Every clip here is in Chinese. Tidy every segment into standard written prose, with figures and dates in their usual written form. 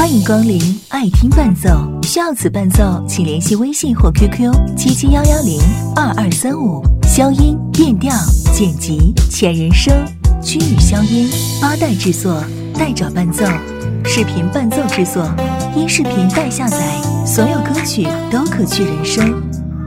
欢迎光临爱听伴奏，需要此伴奏请联系微信或 QQ 771102235。消音、变调、剪辑、前人声、区域消音，八代制作，代找伴奏，视频伴奏制作，音视频代下载，所有歌曲都可去人声。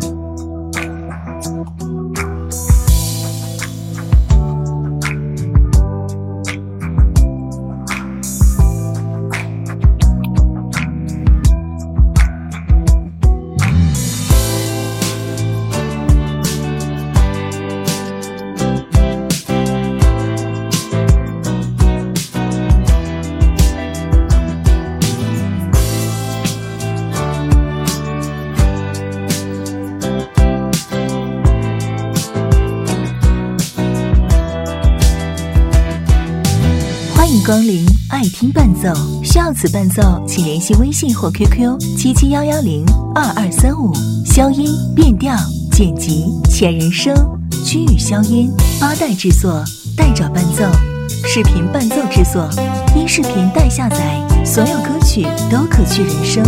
欢迎光临爱听伴奏，需要此伴奏请联系微信或 QQ 771102235。消音、变调、剪辑、前人声、区域消音，八代制作，代找伴奏，视频伴奏制作，音视频代下载，所有歌曲都可去人声。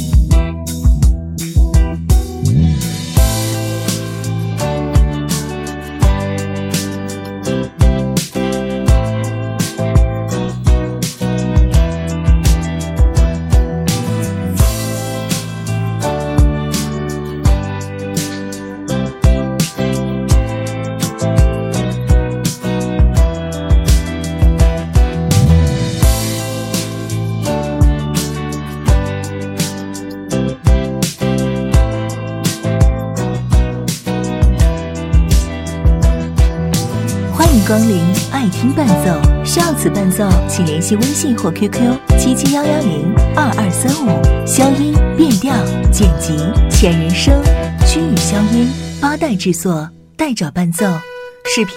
欢迎光临爱听伴奏，需要此伴奏请联系微信或 QQ 771102235。消音、变调、剪辑、前人声、区域消音，八代制作，代找伴奏，视频